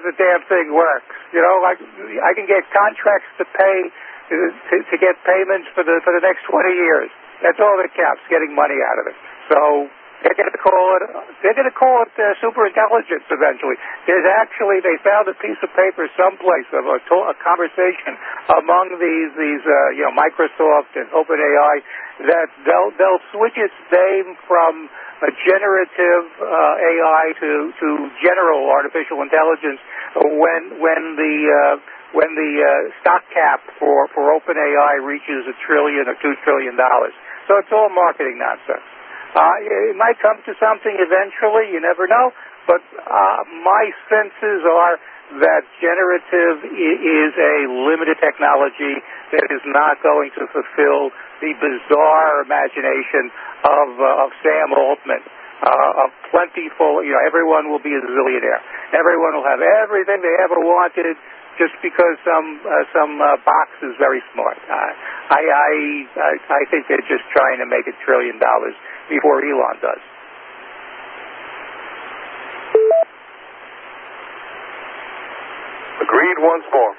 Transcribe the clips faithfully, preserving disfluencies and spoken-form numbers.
the damn thing works. You know, I, I can get contracts to pay to, to get payments for the for the next twenty years. That's all that counts, getting money out of it. So they're going to call it they're going to call it uh, superintelligence eventually. There's actually they found a piece of paper someplace of a, to- a conversation among these these uh, you know Microsoft and OpenAI that they'll they'll switch its name from a generative uh, A I to, to general artificial intelligence when when the uh, when the uh, stock cap for, for OpenAI reaches a trillion or two trillion dollars. So it's all marketing nonsense. Uh, it might come to something eventually. You never know. But uh, my senses are that generative is a limited technology that is not going to fulfill the bizarre imagination of uh, of Sam Altman, uh, of plentiful, you know, everyone will be a zillionaire. Everyone will have everything they ever wanted just because some uh, some uh, box is very smart. Uh, I, I I I think they're just trying to make a trillion dollars before Elon does. Agreed once more.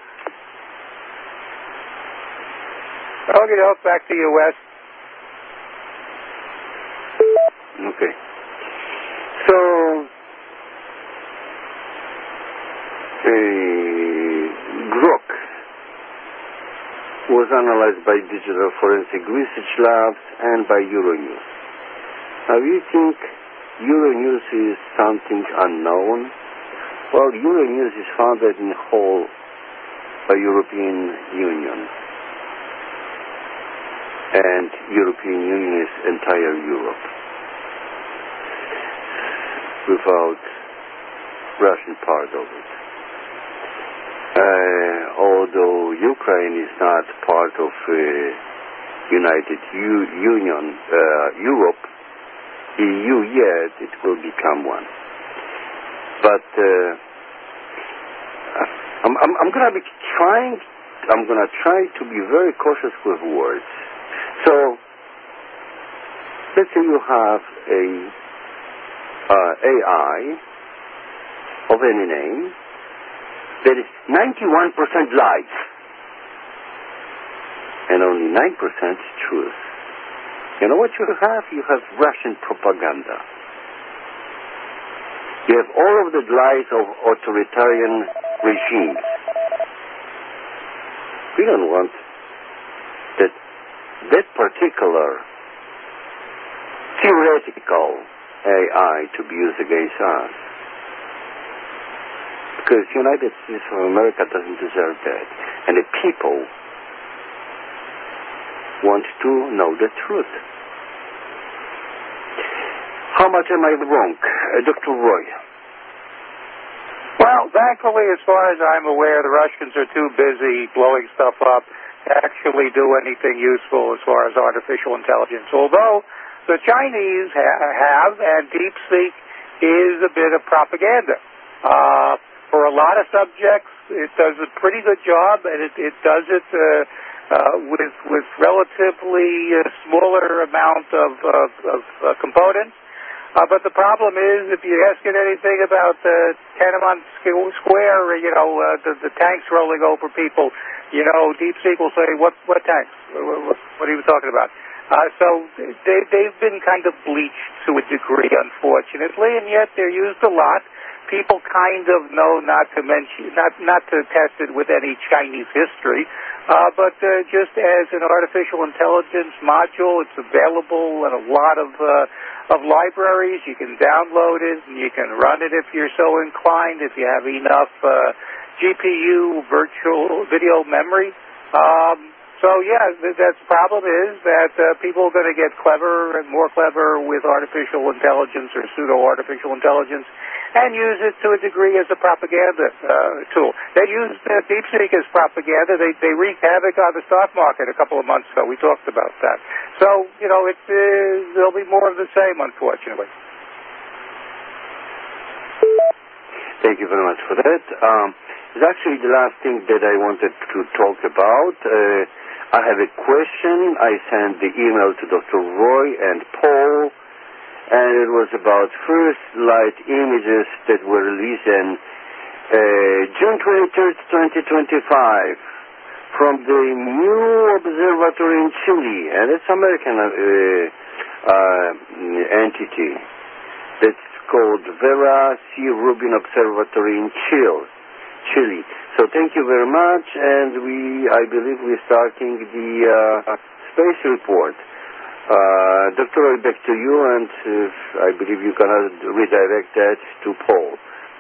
Okay, off back to you, Wes. Okay. So, uh, Grok was analyzed by Digital Forensic Research Labs and by Euronews. Now, you think Euronews is something unknown? Well, Euronews is founded in whole by European Union. And European Union is entire Europe, without Russian part of it. Uh, although Ukraine is not part of uh, United U- Union, uh, Europe, E U yet, it will become one. But uh, I'm, I'm, I'm going to be trying. I'm going to try to be very cautious with words. So, let's say you have a uh, A I of any name that is ninety-one percent lies and only nine percent truth. You know what you have? You have Russian propaganda. You have all of the lies of authoritarian regimes. We don't want that that particular theoretical A I to be used against us. Because the United States of America doesn't deserve that. And the people want to know the truth. How much am I wrong, uh, Doctor Roy? Well, thankfully, as far as I'm aware, the Russians are too busy blowing stuff up to actually do anything useful as far as artificial intelligence. Although the Chinese ha- have, and DeepSeek is a bit of propaganda. Uh, for a lot of subjects, it does a pretty good job, and it, it does it uh, uh, with with relatively uh, smaller amount of, of, of uh, components. Uh, but the problem is, if you ask it anything about uh, Tiananmen Square, you know, uh, the, the tanks rolling over people, you know, DeepSeek will say, what what tanks? What, what are you talking about? Uh, so they, they've been kind of bleached to a degree, unfortunately, and yet they're used a lot. People kind of know not to mention, not not to test it with any Chinese history, uh, but uh, just as an artificial intelligence module, it's available in a lot of uh, of libraries. You can download it, and you can run it if you're so inclined. If you have enough uh, G P U virtual video memory. Um, So, yeah, the, the problem is that uh, people are going to get clever and more clever with artificial intelligence or pseudo-artificial intelligence and use it to a degree as a propaganda uh, tool. They used uh, DeepSeek as propaganda. They, they wreaked havoc on the stock market a couple of months ago. We talked about that. So, you know, it, uh, there'll be more of the same, unfortunately. Thank you very much for that. Um, it's actually the last thing that I wanted to talk about. Uh, I have a question. I sent the email to Doctor Roy and Paul, and it was about first light images that were released and June twenty-third, twenty twenty-five, from the new observatory in Chile, and it's American uh, uh, entity. That's called Vera C. Rubin Observatory in Chile. Chile. So thank you very much, and we, I believe, we're starting the uh, space report. Uh, Doctor Roy, back to you, and uh, I believe you can redirect that to Paul.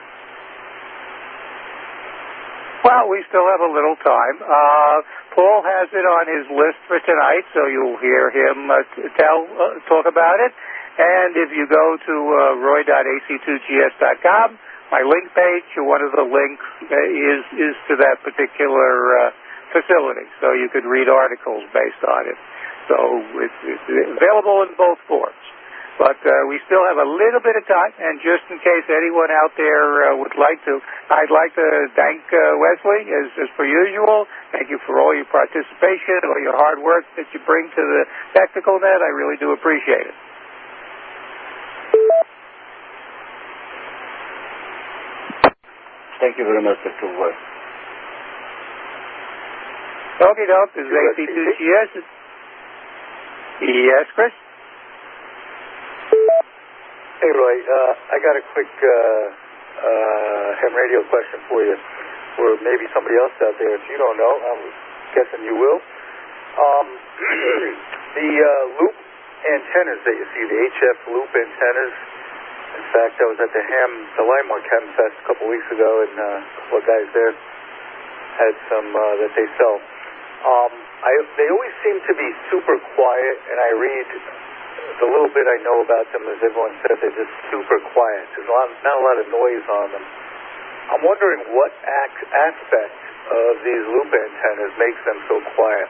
Well, we still have a little time. Uh, Paul has it on his list for tonight, so you'll hear him uh, tell, uh, talk about it. And if you go to uh, roy dot a c two g s dot com, my link page, one of the links is is to that particular uh, facility, so you could read articles based on it. So it's, it's available in both forms. But uh, we still have a little bit of time, and just in case anyone out there uh, would like to, I'd like to thank uh, Wesley, as, as per usual. Thank you for all your participation, all your hard work that you bring to the Technical Net. I really do appreciate it. Thank you very much, Doctor West. Okay, Doc, this is A C two G S. Yes, Chris? Hey, Roy, uh, I got a quick uh, uh, ham radio question for you, or maybe somebody else out there. If you don't know, I'm guessing you will. Um, the uh, loop antennas that you see, the H F loop antennas. In fact, I was at the Ham, the Landmark Ham Fest a couple weeks ago, and uh, a couple of guys there had some uh, that they sell. Um, I, they always seem to be super quiet, and I read the little bit I know about them, as everyone said, they're just super quiet. There's a lot, not a lot of noise on them. I'm wondering what ac- aspect of these loop antennas makes them so quiet.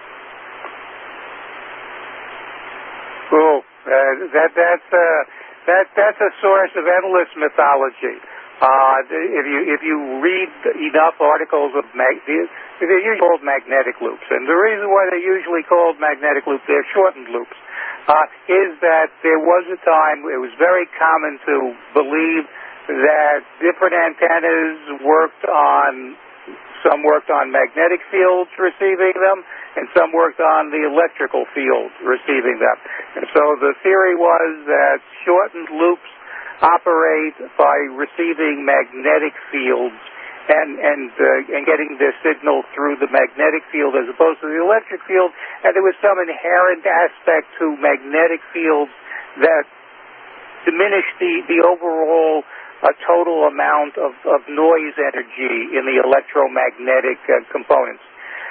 Oh, uh, that that's uh, that that's a source of endless mythology. Uh, if you if you read enough articles of mag, they're usually called magnetic loops, and the reason why they're usually called magnetic loops, they're shortened loops, uh, is that there was a time it was very common to believe that different antennas worked on. Some worked on magnetic fields receiving them, and some worked on the electrical field receiving them. And so the theory was that shortened loops operate by receiving magnetic fields and and uh, and getting their signal through the magnetic field as opposed to the electric field. And there was some inherent aspect to magnetic fields that diminished the, the overall a total amount of, of noise energy in the electromagnetic uh, components.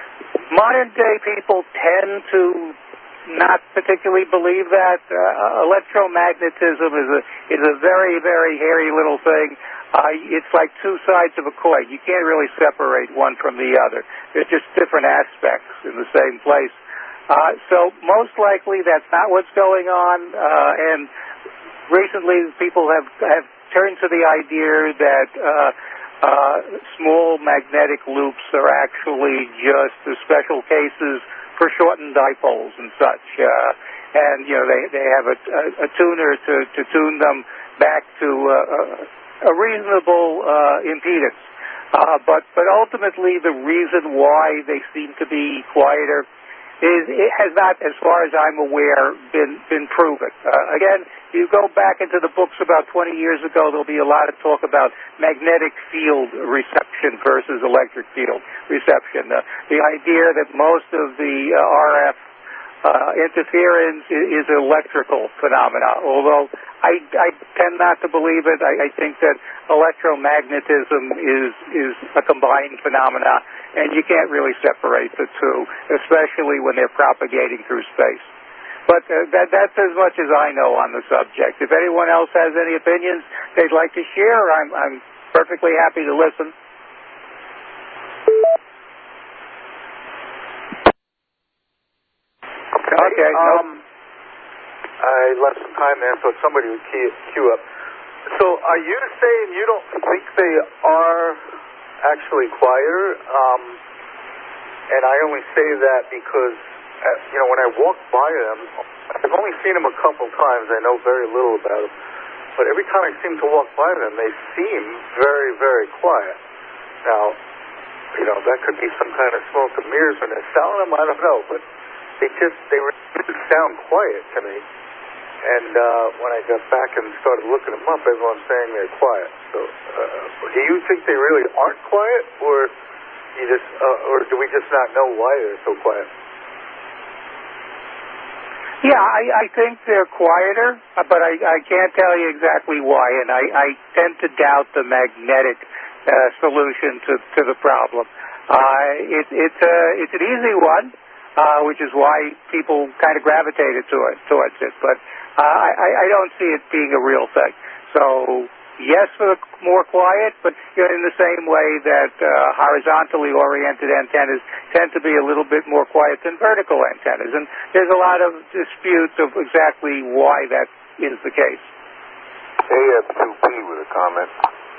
Modern day people tend to not particularly believe that. Uh, electromagnetism is a is a very, very hairy little thing. Uh, it's like two sides of a coin. You can't really separate one from the other. They're just different aspects in the same place. Uh, so most likely that's not what's going on. Uh, and recently people have have turned to the idea that uh, uh, small magnetic loops are actually just the special cases for shortened dipoles and such. Uh, and, you know, they, they have a, a, a tuner to, to tune them back to uh, a reasonable uh, impedance. Uh, but, but ultimately the reason why they seem to be quieter is it has not, as far as I'm aware, been been proven. Uh, again, you go back into the books about twenty years ago, there'll be a lot of talk about magnetic field reception versus electric field reception. Uh, the idea that most of the uh, R F uh, interference is, is an electrical phenomena, although I, I tend not to believe it. I, I think that electromagnetism is is a combined phenomena, and you can't really separate the two, especially when they're propagating through space. But uh, that, that's as much as I know on the subject. If anyone else has any opinions they'd like to share, I'm, I'm perfectly happy to listen. Okay. Um, I left some time there, so somebody would queue, queue up. So are you saying you don't think they are actually quieter? Um, and I only say that because, uh, you know, when I walk by them, I've only seen them a couple times. I know very little about them. But every time I seem to walk by them, they seem very, very quiet. Now, you know, that could be some kind of smoke and mirrors when they're selling them. I don't know, but they just they really sound quiet to me. And uh, when I got back and started looking them up, everyone's saying they're quiet. So, uh, do you think they really aren't quiet, or you just, uh, or do we just not know why they're so quiet? Yeah, I, I think they're quieter, but I, I can't tell you exactly why, and I, I tend to doubt the magnetic uh, solution to, to the problem. Uh, it, it's, uh, it's an easy one, uh, which is why people kind of gravitated to it, towards it, but uh, I, I don't see it being a real thing. So, yes, for the more quiet, but you know, in the same way that uh, horizontally oriented antennas tend to be a little bit more quiet than vertical antennas. And there's a lot of disputes of exactly why that is the case. A F two P with a comment.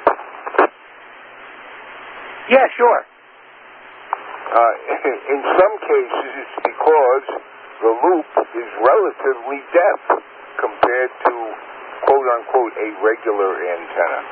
Yeah, sure. Uh, in some cases, it's because the loop is relatively deaf compared to quote-unquote a regular antenna.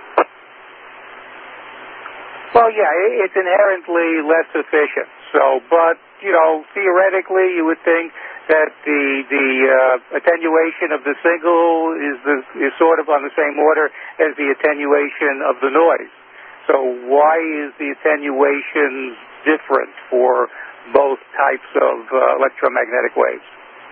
Well, yeah, it's inherently less efficient. So, but, you know, theoretically, you would think that the the uh, attenuation of the signal is the is sort of on the same order as the attenuation of the noise. So why is the attenuation different for both types of uh, electromagnetic waves?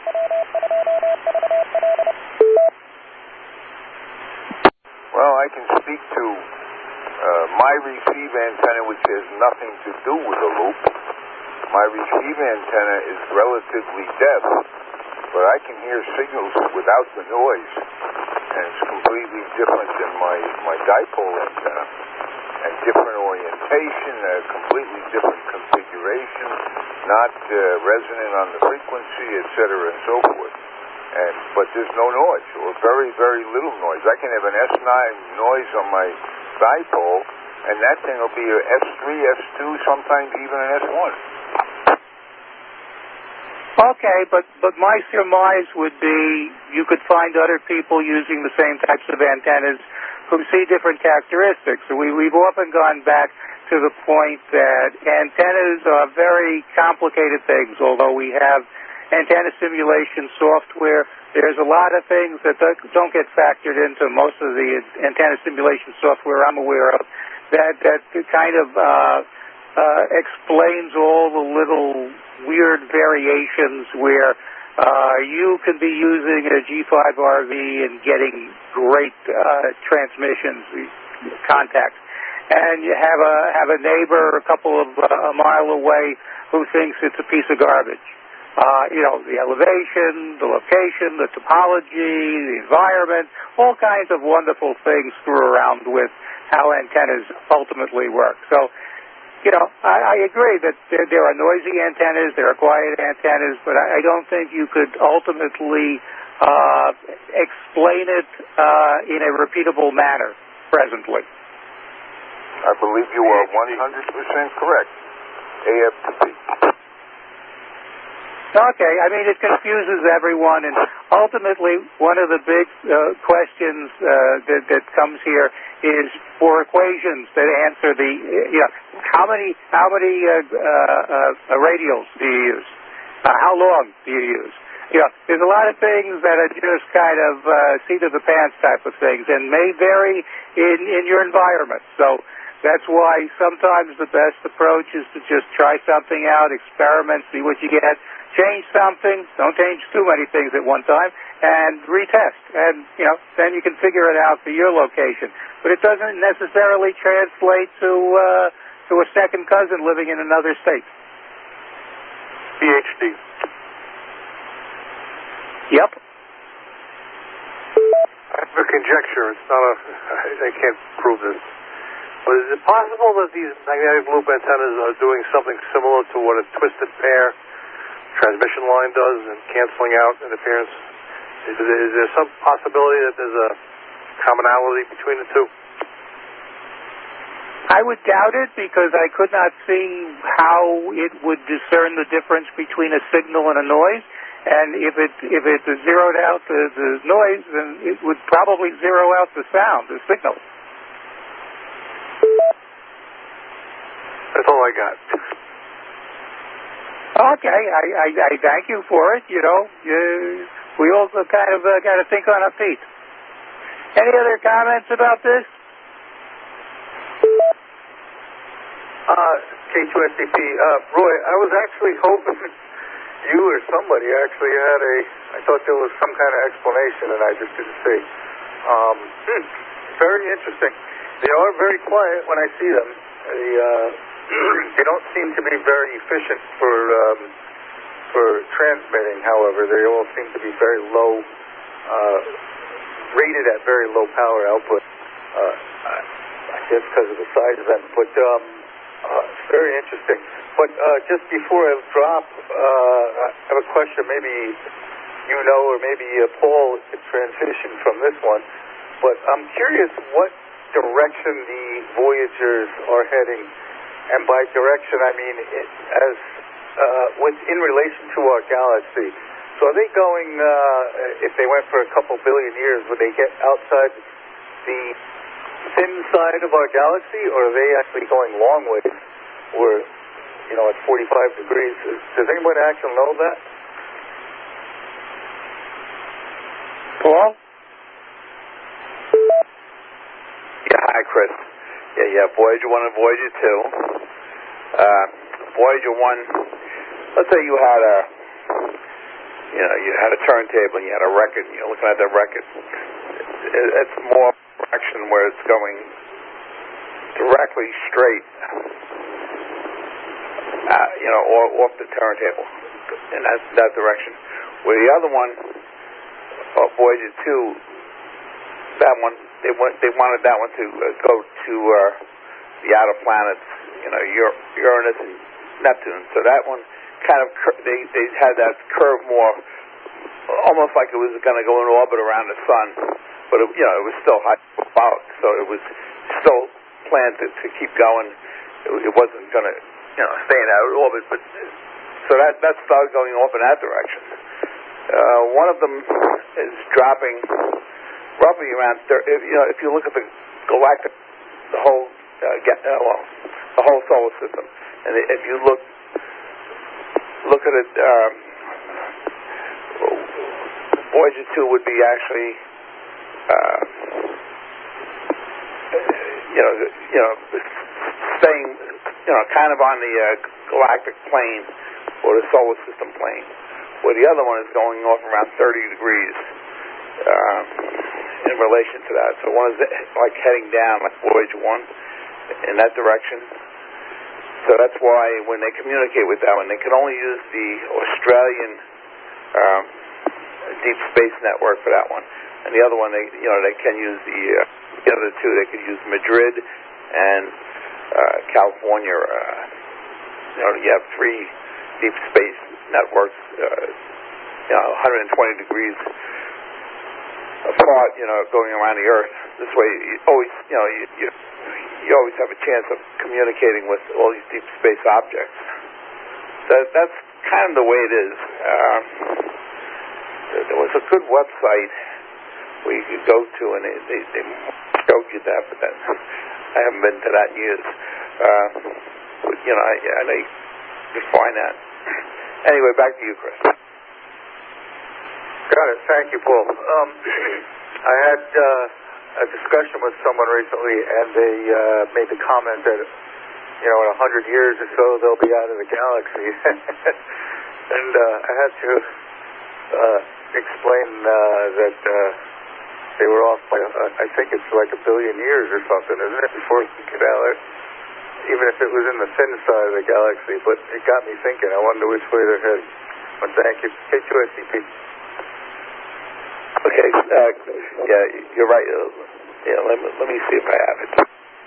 Well, I can speak to uh, my receive antenna, which has nothing to do with the loop. My receive antenna is relatively deaf, but I can hear signals without the noise, and it's completely different than my, my dipole antenna, and different orientation, a completely different configuration, not uh, resonant on the frequency, et cetera, and so forth. And, but there's no noise, or very, very little noise. I can have an S nine noise on my dipole, and that thing will be a S three, S two, sometimes even an S one. Okay, but, but my surmise would be you could find other people using the same types of antennas who see different characteristics. So we, we've often gone back to the point that antennas are very complicated things, although we have antenna simulation software. There's a lot of things that don't get factored into most of the antenna simulation software I'm aware of that, that kind of uh, uh, explains all the little weird variations where uh, you can be using a G five R V and getting great uh, transmissions, contacts, and you have a have a neighbor a couple of uh, a mile away who thinks it's a piece of garbage. Uh, you know, the elevation, the location, the topology, the environment, all kinds of wonderful things screw around with how antennas ultimately work. So, you know, I, I agree that there, there are noisy antennas, there are quiet antennas, but I, I don't think you could ultimately uh, explain it uh, in a repeatable manner presently. I believe you are one hundred percent correct. A F two P. Okay, I mean, it confuses everyone, and ultimately one of the big uh, questions uh, that, that comes here is for equations that answer the, you know, how many how many uh, uh, uh, radials do you use? Uh, how long do you use? You know, there's a lot of things that are just kind of uh, seat of the pants type of things, and may vary in, in your environment. So that's why sometimes the best approach is to just try something out, experiment, see what you get. Change something, don't change too many things at one time, and retest. And, you know, then you can figure it out for your location. But it doesn't necessarily translate to uh, to a second cousin living in another state. P H D. Yep. I have a conjecture. It's not a, I can't prove this. But is it possible that these magnetic loop antennas are doing something similar to what a twisted pair transmission line does in canceling out interference? Is there, is there some possibility that there's a commonality between the two? I would doubt it because I could not see how it would discern the difference between a signal and a noise. And if it if it zeroed out the, the noise, then it would probably zero out the sound, the signal. That's all I got. Okay, I, I, I thank you for it. You know, you, we also kind of uh, got to think on our feet. Any other comments about this? Uh, K two S C P, uh, Roy, I was actually hoping you or somebody actually had a, I thought there was some kind of explanation and I just didn't see. Um, hmm, very interesting. They are very quiet when I see them. They, uh, they don't seem to be very efficient for, um, for transmitting, however. They all seem to be very low, uh, rated at very low power output. Uh, I, I guess because of the size of them. But, um, uh, it's very interesting. But, uh, just before I drop, uh, I have a question. Maybe you know, or maybe uh, Paul could transition from this one. But I'm curious what direction the Voyagers are heading. And by direction, I mean it, as uh, with in relation to our galaxy. So are they going, uh, if they went for a couple billion years, would they get outside the thin side of our galaxy, or are they actually going long ways, or, you know, at forty-five degrees? Does anyone actually know that? Paul? Yeah, hi, Chris. Yeah, yeah, Voyager one and Voyager two. Uh, Voyager one, let's say you had a, you know, you had a turntable and you had a record, and you're looking at that record. It, it's more direction where it's going directly straight, uh, you know, or off the turntable in that, that direction. Where the other one, uh, Voyager two, that one, they want, they wanted that one to uh, go to uh, the outer planets, you know, Ur- Uranus and Neptune. So that one kind of, cur- they, they had that curve more, almost like it was going to go in orbit around the sun. But, it, you know, it was still high out, so it was still planned to, to keep going. It, it wasn't going to, you know, stay in that orbit. But so that, that started going off in that direction. Uh, one of them is dropping roughly around, thirty, if, you know, if you look at the galactic, the whole, uh, get, uh, well, the whole solar system, and if you look, look at it, um, Voyager two would be actually, uh, you know, you know, staying, you know, kind of on the uh, galactic plane or the solar system plane, where the other one is going off around thirty degrees. Um, in relation to that. So one is like heading down, like Voyager one, in that direction. So that's why when they communicate with that one, they can only use the Australian um, Deep Space Network for that one. And the other one, they you know, they can use the, uh, the other two. They can use Madrid and uh, California. Uh, you know, you have three Deep Space Networks, uh, you know, one hundred twenty degrees apart, you know, going around the Earth. This way, you always, you know, you, you, you always have a chance of communicating with all these deep space objects. That, that's kind of the way it is. Um, there was a good website where you could go to, and they, they, they showed you that, but then I haven't been to that in years. Uh, but, you know, I, I know you can find that. Anyway, back to you, Chris. Got it. Thank you, Paul. Um, I had uh, a discussion with someone recently, and they uh, made the comment that, you know, in a hundred years or so, they'll be out of the galaxy. And uh, I had to uh, explain uh, that uh, they were off by, uh, I think it's like a billion years or something, isn't it, before we get out, even if it was in the thin side of the galaxy. But it got me thinking. I wonder which way they're headed. But thank you. K two S C P. Okay, uh, yeah, you're right. Uh, yeah, let me, let me see if I have it.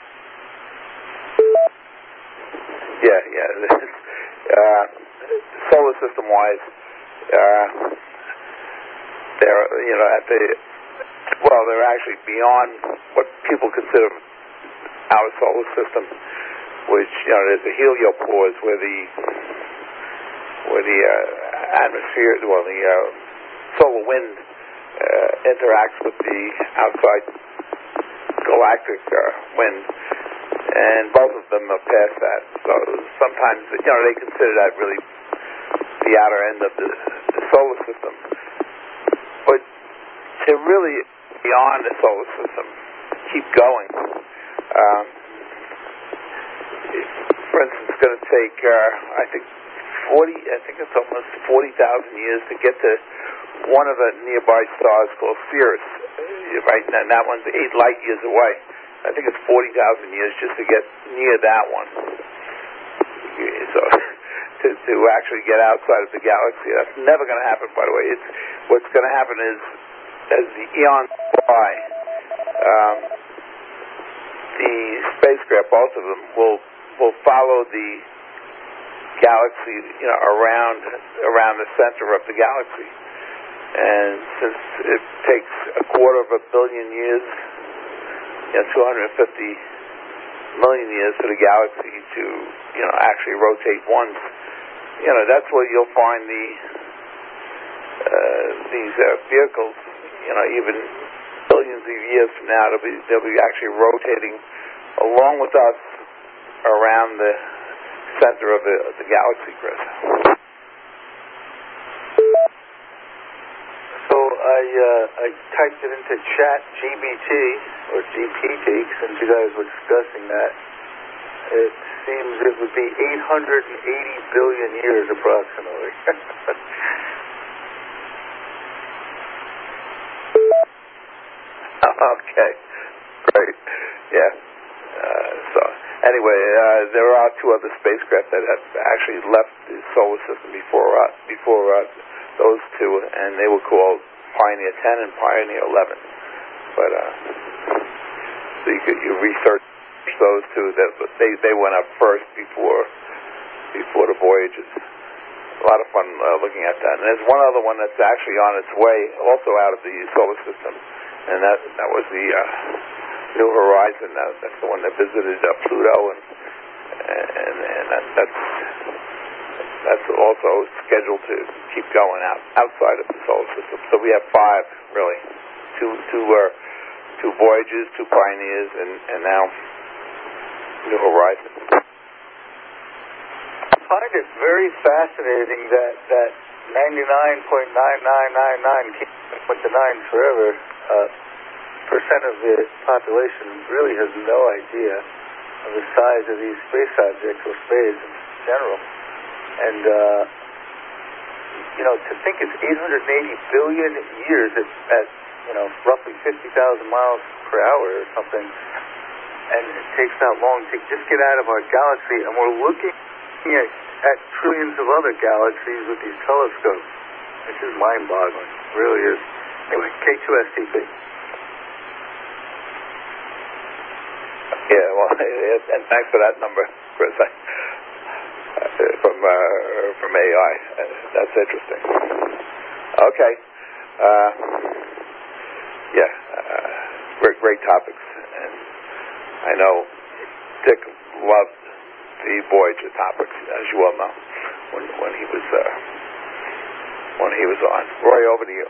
Yeah, yeah. uh, solar system-wise, uh, they're, you know, at the, well, they're actually beyond what people consider our solar system, which, you know, there's the heliopause where the, where the uh, atmosphere, well, the uh, solar wind Uh, interacts with the outside galactic uh, wind, and both of them are past that. So sometimes, you know, they consider that really the outer end of the, the solar system. But they're really beyond the solar system. Keep going. Um, for instance, it's going to take, uh, I think, forty. I think it's almost forty thousand years to get to one of the nearby stars called Sirius. Right now, that one's eight light years away. I think it's forty thousand years just to get near that one. So, to, to actually get outside of the galaxy, that's never going to happen. By the way, it's what's going to happen is as the eons go by, um, the spacecraft, both of them, will will follow the galaxy, you know, around around the center of the galaxy. And since it takes a quarter of a billion years, you know, two hundred fifty million years for the galaxy to, you know, actually rotate once, you know, that's where you'll find the uh, these uh, vehicles, you know, even billions of years from now, they'll be they'll be actually rotating along with us around the center of the, of the galaxy, Chris. So I uh, I typed it into Chat G P T or G P T since you guys were discussing that. It seems it would be eight hundred eighty billion years approximately. Okay, great. Yeah. Uh, so anyway, uh, there are two other spacecraft that have actually left the solar system before uh, before uh, those two, and they were called Pioneer ten and Pioneer eleven. But uh, so you could you research those two. That they they went up first before before the Voyagers. A lot of fun uh, looking at that. And there's one other one that's actually on its way, also out of the solar system, and that that was the uh, New Horizon. That, that's the one that visited uh, Pluto, and and, and that, that's that's also scheduled to keep going out outside of the solar system. So we have five, really, two two uh, two Voyagers, two Pioneers, and and now New Horizon. I find it very fascinating that that ninety-nine point nine nine nine nine, keep with the nines forever, uh, percent of the population really has no idea of the size of these space objects or space in general. And, uh, you know, to think it's eight hundred eighty billion years at, at you know, roughly fifty thousand miles per hour or something, and it takes that long to just get out of our galaxy, and we're looking at, at trillions of other galaxies with these telescopes. It's just mind-boggling. It really is. Anyway, K two S T P. Yeah, well, and thanks for that number, Chris. I, from uh, from A I. Uh, that's interesting. Okay. Uh, yeah, uh, great, great topics. And I know Dick loved the Voyager topics, as you all know, when when he was uh, when he was on. Roy, over to you.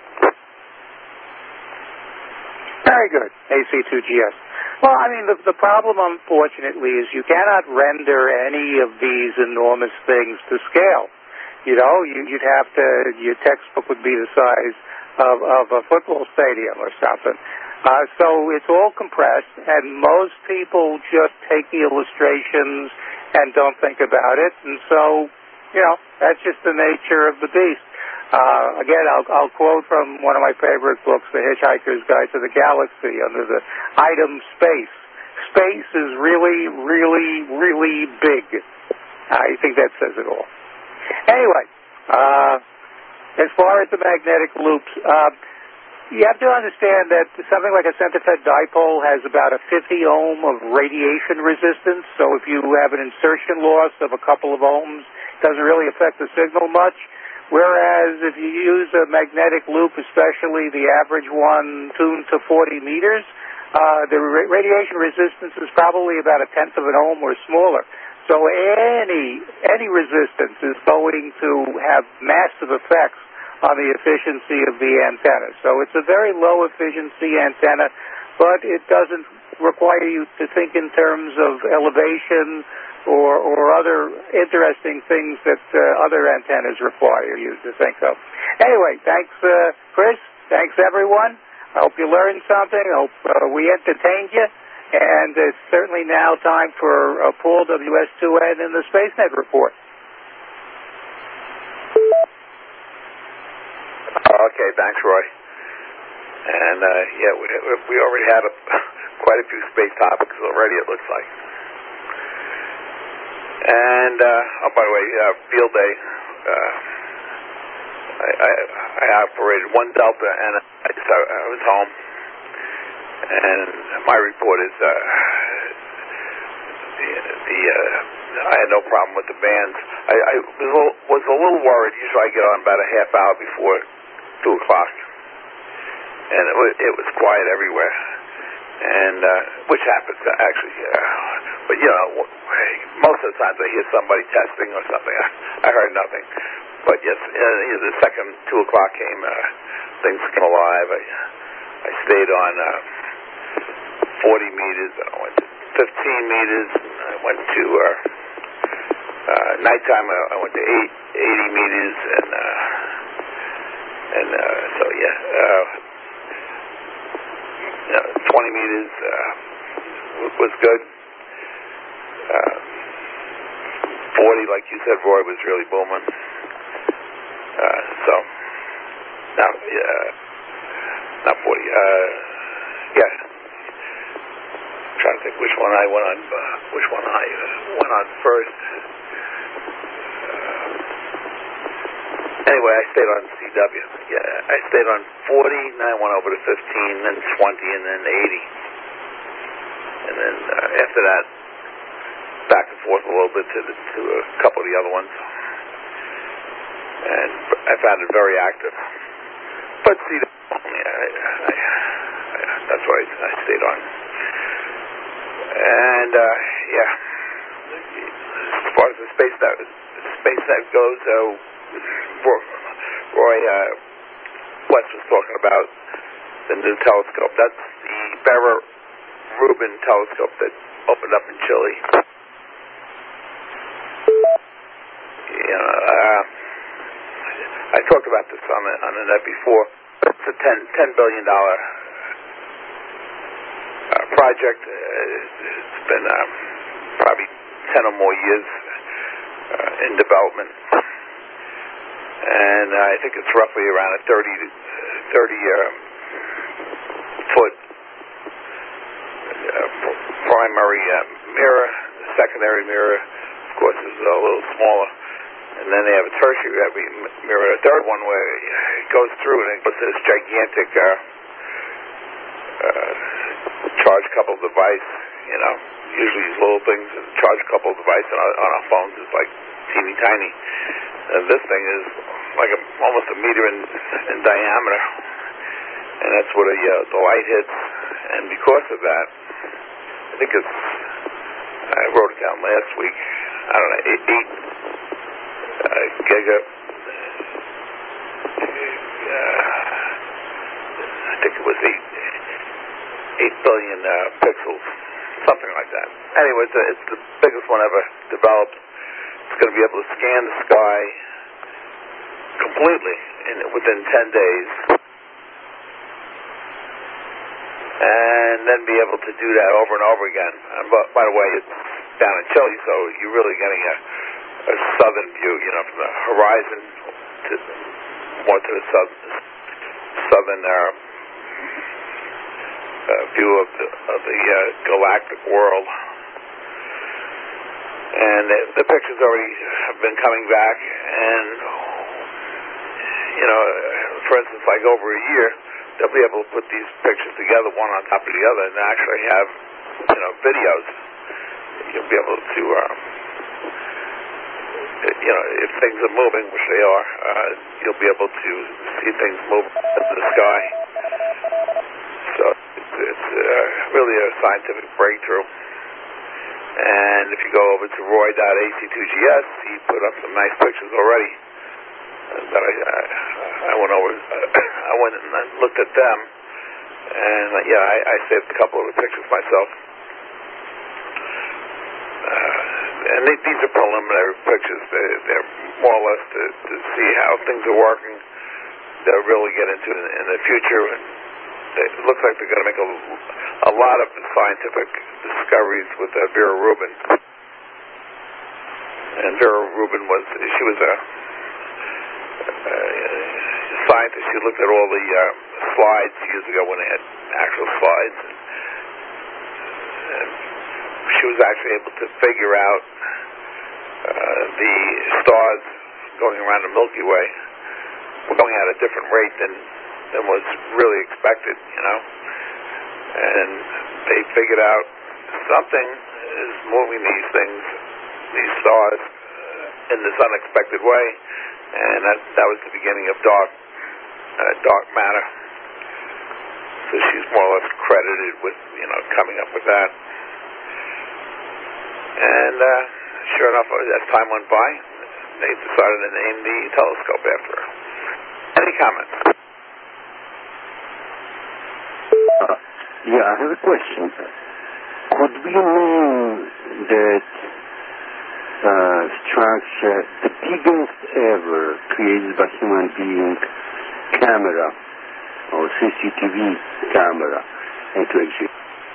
Very good. A C two G S. Well, I mean, the, the problem, unfortunately, is you cannot render any of these enormous things to scale. You know, you, you'd have to, your textbook would be the size of, of a football stadium or something. Uh, so it's all compressed, and most people just take the illustrations and don't think about it. And so, you know, that's just the nature of the beast. Uh, again, I'll, I'll quote from one of my favorite books, The Hitchhiker's Guide to the Galaxy, under the item space. Space is really, really, really big. I think that says it all. Anyway, uh, as far as the magnetic loops, uh, you have to understand that something like a center-fed dipole has about a fifty ohm of radiation resistance, so if you have an insertion loss of a couple of ohms, it doesn't really affect the signal much. Whereas if you use a magnetic loop, especially the average one tuned to forty meters, uh, the ra- radiation resistance is probably about a tenth of an ohm or smaller. So any any resistance is going to have massive effects on the efficiency of the antenna. So it's a very low efficiency antenna, but it doesn't require you to think in terms of elevation or, or other interesting things that uh, other antennas require you to think of. Anyway, thanks, uh, Chris. Thanks, everyone. I hope you learned something. I hope uh, we entertained you. And it's certainly now time for uh, Paul W S two N in the SpaceNet report. Okay, thanks, Roy. And, uh, yeah, we, we already had a, quite a few space topics already, it looks like. And, uh, oh, by the way, uh, field day, uh, I, I, I operated one Delta, and I, so I was home. And my report is, uh, the, the uh, I had no problem with the bands. I, I was, a little, was a little worried. Usually I get on about a half hour before two o'clock. And it was, it was quiet everywhere. And, uh, which happens, actually. Uh, but, you know, most of the times I hear somebody testing or something. I, I heard nothing. But, yes, uh, the second two o'clock came, uh, things came alive. I, I stayed on uh, forty meters. I went to fifteen meters. I went to uh, uh, nighttime. I, I went to eight, eighty meters. And, uh, and uh, so, yeah. Uh, Uh, twenty meters uh, was good. Uh, forty, like you said, Roy, was really booming. Uh, so, now, uh, not forty. Uh, yeah. I'm trying to think which one I went on. Uh, which one I uh, went on first. Uh, anyway, I stayed on C W. Yeah, I stayed on forty, and I went over to fifteen, then twenty, and then eighty. And then uh, after that, back and forth a little bit to, the, to a couple of the other ones. And I found it very active. But see, yeah, I, I, I, that's why I, I stayed on. And uh, yeah, as far as the SpaceNet, SpaceNet goes, uh, Roy uh, West was talking about the new telescope. That's the Vera Rubin telescope that opened up in Chile. You know, uh, I talked about this on the, on the net before. It's a ten, ten billion dollar uh, project. Uh, it's been um, probably ten or more years uh, in development. And I think it's roughly around a thirty, thirty uh, foot uh, primary uh, mirror. The secondary mirror, of course, is a little smaller. And then they have a tertiary mirror, a third one where it goes through and it puts this gigantic uh, uh, charge coupled device, you know, usually these little things, a charge coupled device on our, on our phones is like teeny tiny. And this thing is like a, almost a meter in, in diameter. And that's where the, uh, the light hits. And because of that, I think it's, I wrote it down last week, I don't know, eight, eight uh, giga, uh, I think it was eight, eight billion uh, pixels, something like that. Anyway, it's, a, it's the biggest one ever developed. It's going to be able to scan the sky completely in, within ten days. And then be able to do that over and over again. And by, by the way, it's down in Chile, so you're really getting a, a southern view, you know, from the horizon to more to the southern, southern uh, uh, view of the, of the uh, galactic world. And the, the pictures already have been coming back, and, you know, for instance, like over a year, they'll be able to put these pictures together, one on top of the other, and actually have, you know, videos. You'll be able to, um, you know, if things are moving, which they are, uh, you'll be able to see things move in the sky. So it's, it's uh, really a scientific breakthrough. And if you go over to roy dot a c two g s, he put up some nice pictures already. That I, I, I went over, I went and looked at them, And uh, yeah, I, I saved a couple of the pictures myself. Uh, and they, these are preliminary pictures. They're, they're more or less to, to see how things are working. They'll really get into it in the future. And it looks like they're going to make a, a lot of scientific discoveries with uh, Vera Rubin. And Vera Rubin was, she was a, a scientist. She looked at all the uh, slides years ago when they had actual slides. And, and she was actually able to figure out uh, the stars going around the Milky Way were going at a different rate than, than was really expected, you know. And they figured out something is moving these things, these stars, uh, in this unexpected way, and that, that was the beginning of dark, uh, dark matter. So she's more or less credited with, you know, coming up with that. And uh, sure enough, as time went by, they decided to name the telescope after her. Any comments? Uh, yeah, I have a question. Could we name that uh, structure the biggest ever created by human being camera or C C T V camera into existence?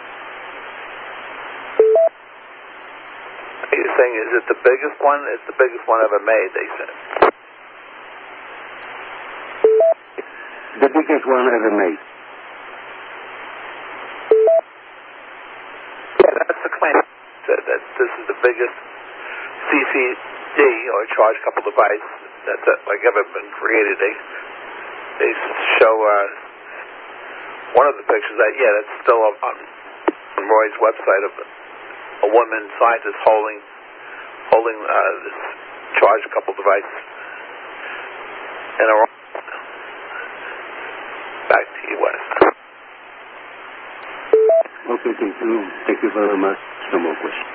You're saying, is it the biggest one? It's the biggest one ever made, they said. The biggest one ever made. Yeah, that's the claim. That, that this is the biggest C C D, or charge couple device, that's uh, like ever been created. They they show uh, one of the pictures that, yeah, that's still on, on Roy's website of a woman scientist holding holding uh, this charge couple device in her arm. Back to you, Wes. Okay, thank you. Thank you very much. No more questions.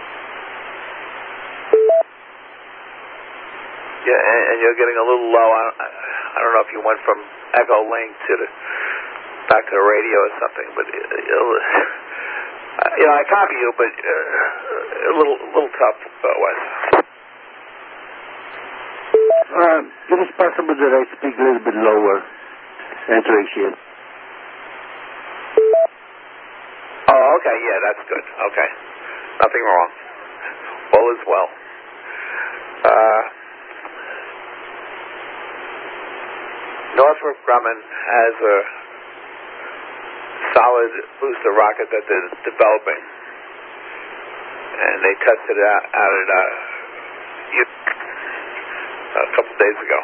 Yeah, and, and you're getting a little low. I, I don't know if you went from Echo Link to the back to the radio or something, but it, it'll, you know, I copy you, but uh, a little, little tough, uh, Wes. Uh, it is possible that I speak a little bit lower and Tracy. Oh, okay, yeah, that's good. Okay, nothing wrong. All is well. Uh, Northrop Grumman has a solid booster rocket that they're developing, and they tested it out, out at uh, a couple days ago.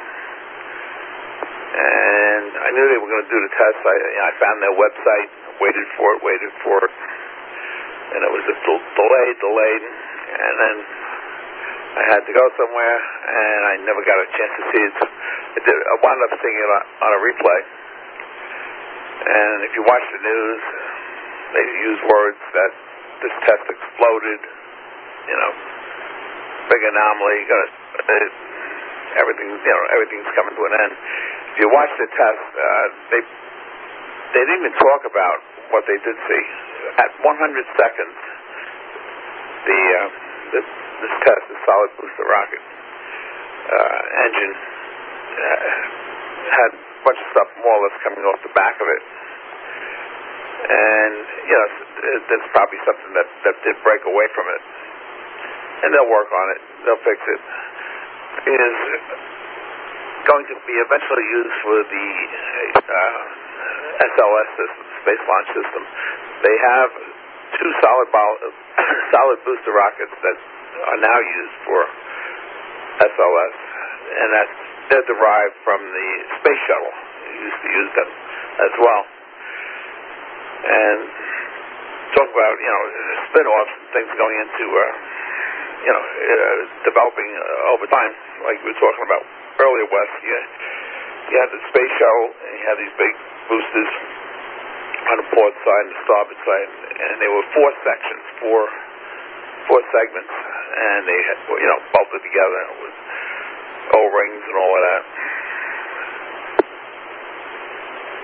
And I knew they were going to do the test. I, you know, I found their website, waited for it, waited for it, and it was just delayed, delayed, and then I had to go somewhere, and I never got a chance to see it. I, did, I wound up seeing it on, on a replay. And if you watch the news, they use words that this test exploded, you know, big anomaly, gonna, it, everything, you know, everything's coming to an end. If you watch the test, uh, they they didn't even talk about what they did see. At one hundred seconds, the uh, this, this test, the solid booster rocket uh, engine, uh, had a bunch of stuff more or less coming off the back of it. And, you know, there's probably something that, that did break away from it. And they'll work on it. They'll fix it. It is going to be eventually used for the uh, S L S system, Space Launch System. They have two solid, bo- solid booster rockets that are now used for S L S. And that's, they're derived from the Space Shuttle. They used to use them as well. And talk about, you know, spin-offs and things going into, uh, you know, uh, developing uh, over time, like we were talking about earlier, Wes. You, you had the Space Shuttle, and you had these big boosters on the port side and the starboard side, and they were four sections, four, four segments, and they had, you know, bolted together with O-rings and all of that. Well,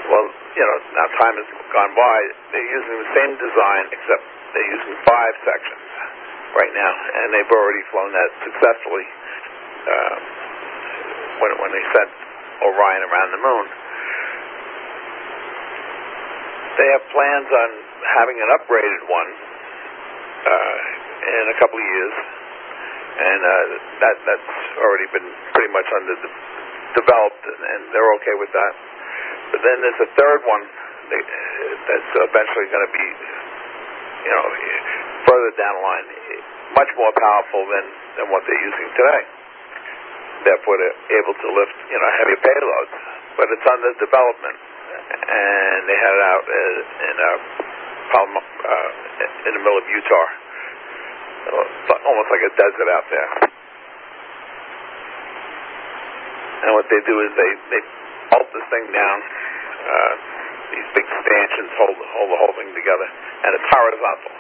you know, now time has gone by. They're using the same design, except they're using five sections right now, and they've already flown that successfully uh, when when they sent Orion around the moon. They have plans on having an upgraded one uh, in a couple of years, and uh, that that's already been pretty much under de- developed, and, and they're okay with that. But then there's a third one they, that's eventually going to be, you know, further down the line, much more powerful than, than what they're using today. Therefore, they're able to lift, you know, heavier payloads. But it's under development, and they had it out in uh, Palm, uh, in the middle of Utah, almost like a desert out there. And what they do is they they bolt this thing down. Uh, these big stanchions hold hold the whole thing together, and it's horizontal.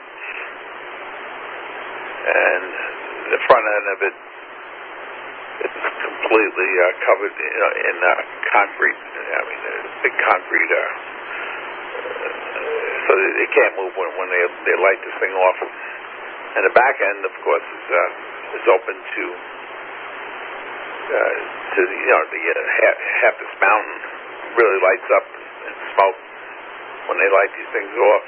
And the front end of it is completely uh, covered, you know, in uh, concrete. I mean, uh, big concrete. Uh, uh, so they, they can't move when, when they they light this thing off. And the back end, of course, is uh, is open to uh, to you know the uh, half, half this mountain really lights up and smoke when they light these things off.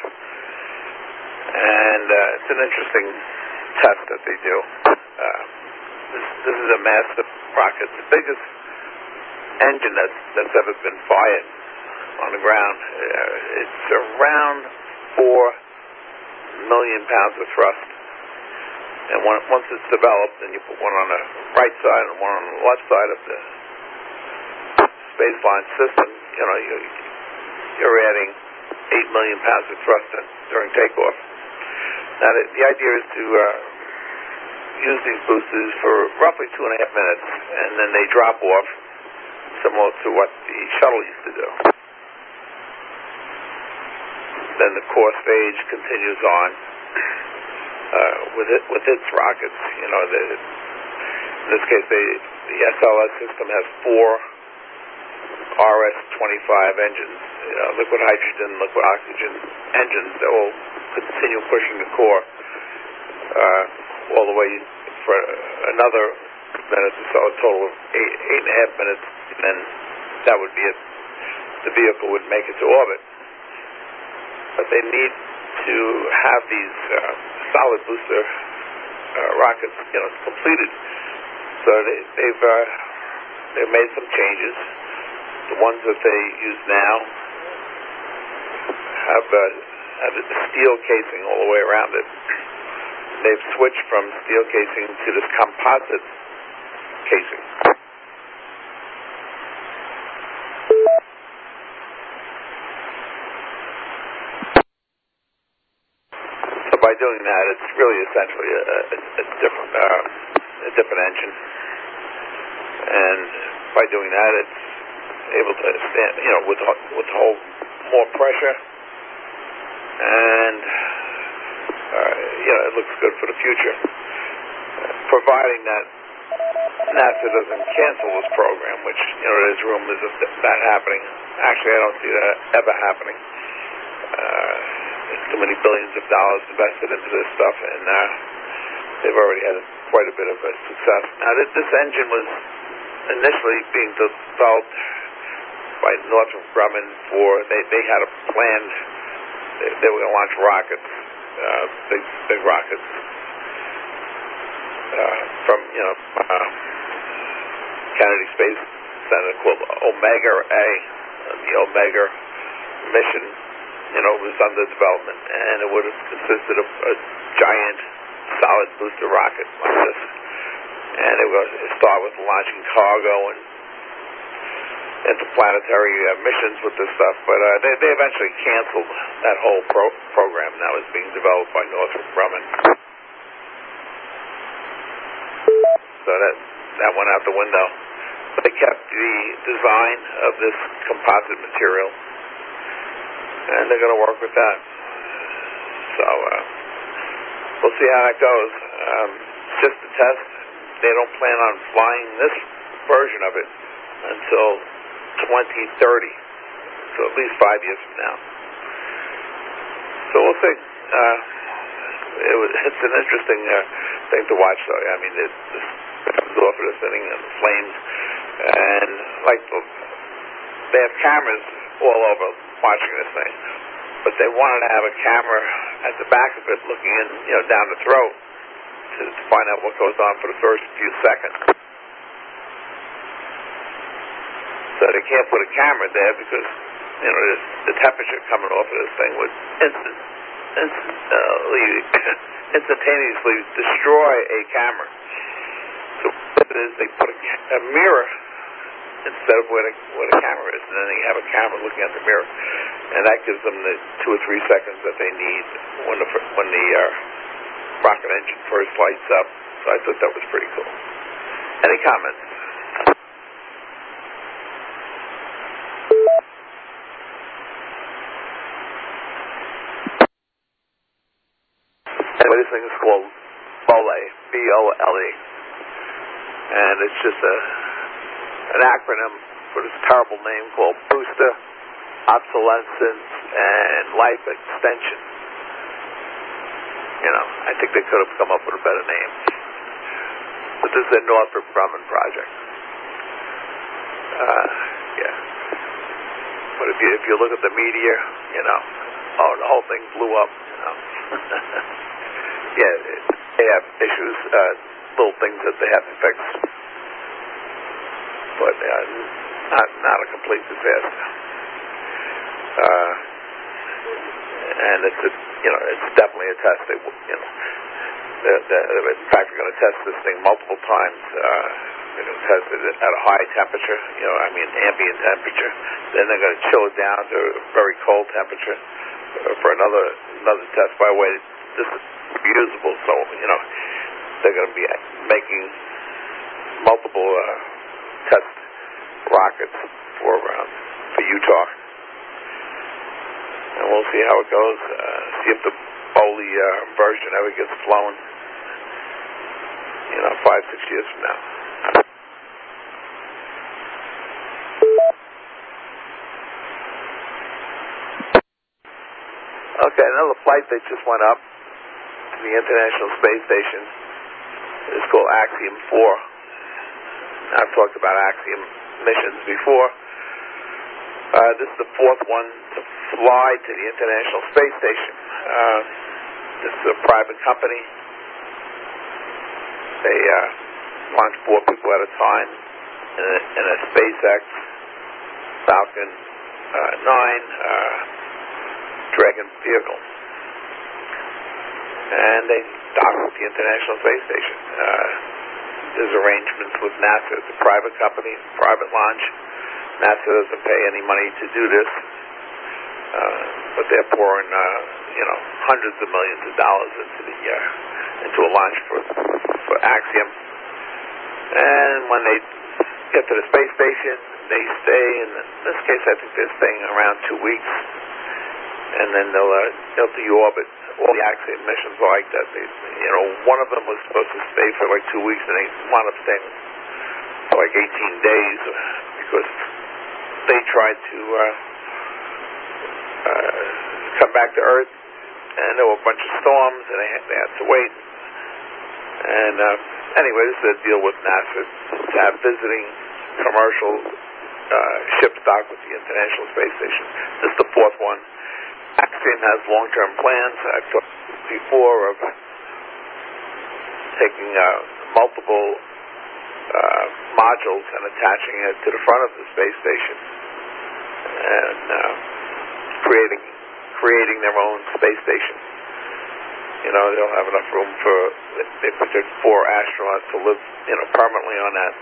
And uh, it's an interesting test that they do. Uh, this, this is a massive rocket, the biggest engine that's, that's ever been fired on the ground. Uh, it's around four million pounds of thrust. And when, once it's developed, and you put one on the right side and one on the left side of the spaceline system, you know, you, you're adding eight million pounds of thrust in, during takeoff. Now, the, the idea is to uh, use these boosters for roughly two and a half minutes, and then they drop off, similar to what the shuttle used to do. Then the core stage continues on uh, with it with its rockets. You know, the, in this case, they, the S L S system has four R S twenty-five engines, you know, liquid hydrogen, liquid oxygen engines that will continue pushing the core uh, all the way for another minute or so, a total of eight, eight and a half minutes, and then that would be it. The vehicle would make it to orbit. But they need to have these uh, solid booster uh, rockets, you know, completed. So they, they've uh, they've made some changes. The ones that they use now have, uh, have a steel casing all the way around it. They've switched from steel casing to this composite casing. So by doing that, it's really essentially a, a, a different uh, a different engine, and by doing that, it's able to stand, you know, with withhold more pressure, and uh, you know, it looks good for the future, uh, providing that NASA doesn't cancel this program, which, you know, there's rumors of that happening. Actually, I don't see that ever happening. Uh, there's too many billions of dollars invested into this stuff, and uh, they've already had quite a bit of a success. Now, this, this engine was initially being developed by Northrop Grumman for, they, they had a plan, they, they were going to launch rockets, uh, big, big rockets, uh, from, you know, uh, Kennedy Space Center called Omega A. The Omega mission, you know, was under development, and it would have consisted of a giant solid booster rocket like this. And it would start with launching cargo and interplanetary uh, missions with this stuff, but uh, they, they eventually canceled that whole pro program that was being developed by Northrop Grumman. So that that went out the window. But they kept the design of this composite material, and they're going to work with that. So uh, we'll see how that goes. Um, it's just a test. They don't plan on flying this version of it until twenty thirty. so at least five years from now. So we'll see. Uh, it was, it's an interesting uh, thing to watch, though. I mean, it, it comes off of this thing and the flames, and like they have cameras all over watching this thing, but they wanted to have a camera at the back of it looking in, you know, down the throat to, to find out what goes on for the first few seconds. So they can't put a camera there because, you know, this, the temperature coming off of this thing would instant, instant, uh, instantaneously destroy a camera. So what it is, they put a, a mirror instead of where the, where the camera is, and then they have a camera looking at the mirror, and that gives them the two or three seconds that they need when the when the uh, rocket engine first lights up. So I thought that was pretty cool. Any comments? Anyway, this thing is called BOLE, B O L E, and it's just a an acronym for this terrible name called Booster Obsolescence and Life Extension. You know, I think they could have come up with a better name. But this is a Northrop Grumman project. Uh, yeah. But if you if you look at the media, you know, oh, the whole thing blew up. You know. Yeah, they have issues, uh, little things that they have to fix, but uh, not not a complete disaster. Uh, and it's a, you know, it's definitely a test. They, you know, they're, they're, in fact, we're going to test this thing multiple times. Uh, they're going to test it at a high temperature, you know, I mean ambient temperature. Then they're going to chill it down to a very cold temperature for another another test. By the way, this is reusable, so you know they're going to be making multiple uh, test rockets for uh, for Utah, and we'll see how it goes. Uh, see if the BOLE uh, version ever gets flown. You know, five six years from now. Okay, another flight that just went up to the International Space Station is called Axiom four. I've talked about Axiom missions before. Uh, this is the fourth one to fly to the International Space Station. Uh, this is a private company. They uh, launch four people at a time in a, in a SpaceX Falcon uh, nine uh, Dragon vehicle. And they dock with the International Space Station. Uh, there's arrangements with NASA. It's a private company, private launch. NASA doesn't pay any money to do this, uh, but they're pouring, uh, you know, hundreds of millions of dollars into the uh, into a launch for for Axiom. And when they get to the space station, they stay. In this case, I think they're staying around two weeks, and then they'll uh, they'll deorbit. All the Axiom missions are like that. They, you know, one of them was supposed to stay for like two weeks, and they wound up staying for like eighteen days because they tried to uh, uh, come back to Earth, and there were a bunch of storms, and they had, they had to wait. And uh, anyway, this is a deal with NASA to have visiting commercial uh, ship dock with the International Space Station. This is the fourth one. Axiom has long-term plans. I've talked before of taking uh, multiple uh, modules and attaching it to the front of the space station and uh, creating creating their own space station. You know, they'll have enough room for, they project four astronauts to live, you know, permanently on that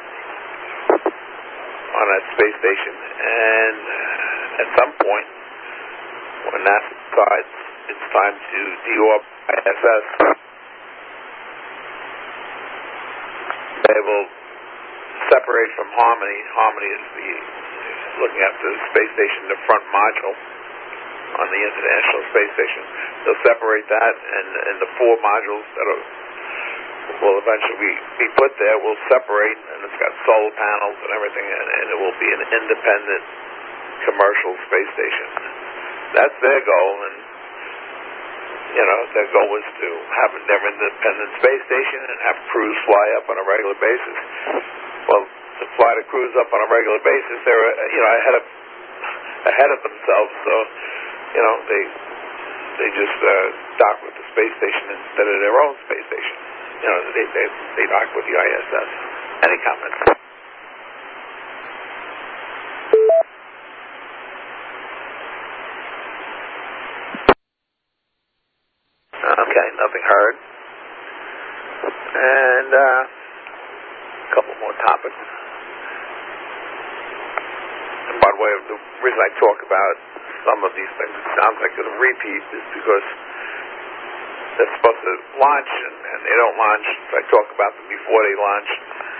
on that space station. And at some point, when NASA decides it's time to deorbit I S S, they will separate from Harmony. Harmony is the looking after the space station, the front module on the International Space Station. They'll separate that, and, and the four modules that are, will eventually be put there will separate, and it's got solar panels and everything, and, and it will be an independent commercial space station. That's their goal, and you know, their goal was to have their independent space station and have crews fly up on a regular basis. Well, to fly the crews up on a regular basis, they're you know ahead of ahead of themselves. So, you know, they they just uh, dock with the space station instead of their own space station. You know, they they they dock with the I S S. Any comments? Okay, nothing heard. And uh, a couple more topics. And by the way, the reason I talk about some of these things, it sounds like a repeat, is because they're supposed to launch and, and they don't launch. So I talk about them before they launch.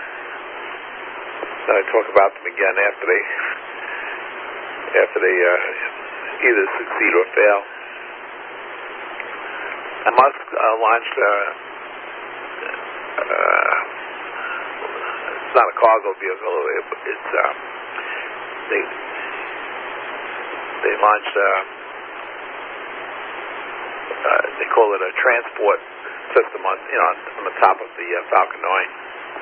Then I talk about them again after they after they uh, either succeed or fail. And Musk uh, launched uh, uh, it's not a cargo vehicle, it's uh, they they launched uh, uh, they call it a transport system on you know on the top of the uh, Falcon nine.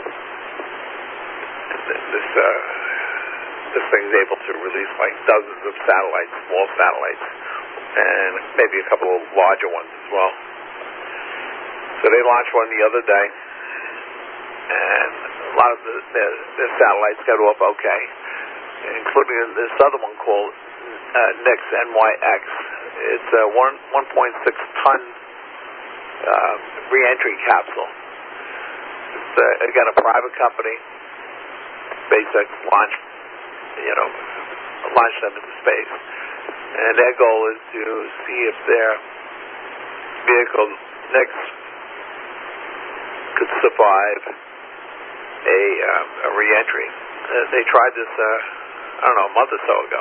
This uh, this thing is able to release like dozens of satellites, small satellites, and maybe a couple of larger ones as well. So they launched one the other day, and a lot of the, their, their satellites got off okay, including this other one called uh, N Y X N Y X. It's a one one point six ton uh, re-entry capsule. It's uh, again a private company. SpaceX launched, you know, launched them into space, and their goal is to see if their vehicle N Y X could survive a, uh, a re-entry. Uh, they tried this, uh, I don't know, a month or so ago,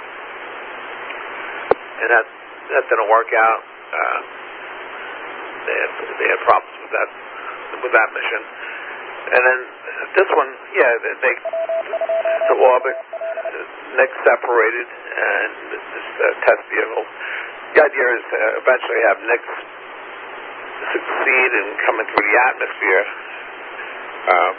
and that that didn't work out. Uh, they had they had problems with that with that mission, and then this one, yeah, they, they to orbit, N Y X separated, and this uh, test vehicle. The idea is to eventually have N Y X succeed in coming through the atmosphere, um,